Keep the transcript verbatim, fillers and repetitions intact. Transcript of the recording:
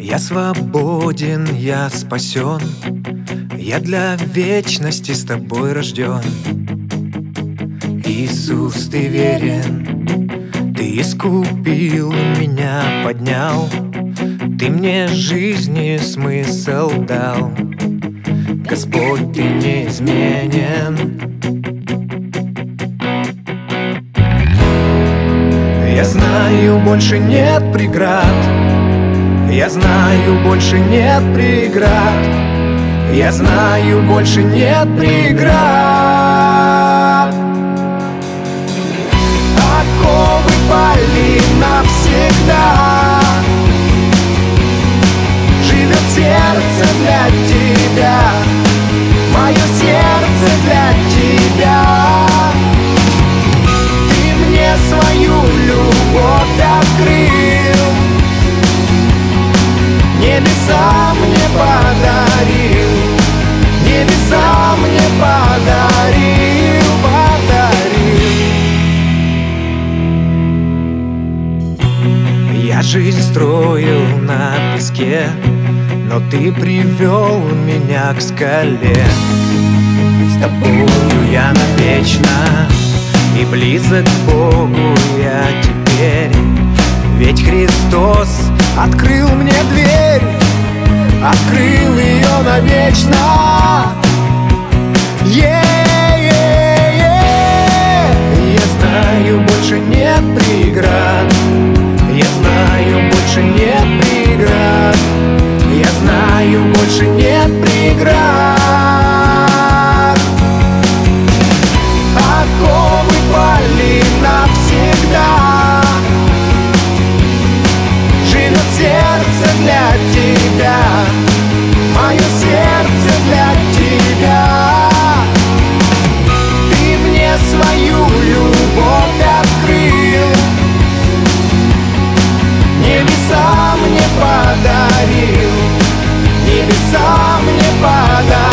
Я свободен, я спасен, я для вечности с тобой рожден. Иисус, ты верен, ты искупил меня, поднял, ты мне жизни смысл дал. Господь, ты неизменен. Я знаю, больше нет преград, я знаю, больше нет преград, я знаю, больше нет преград. Оковы пали навсегда, живет сердце для тебя, мое сердце для тебя. Ты мне свою любовь открыл, небеса мне подарил, небеса мне подарил, подарил. Я жизнь строил на песке, но ты привел меня к скале. С тобою я навечно, и близок к Богу я теперь. Ведь Христос открыл мне дверь, открыл ее навечно. Е-е-е. Я знаю, больше нет преград, я знаю, больше нет преград, я знаю, больше нет преград. Оковы пали навсегда, живет сердце для тебя, мое сердце для тебя. Ты мне свою любовь открыл, небеса мне подарил, небеса мне подарил.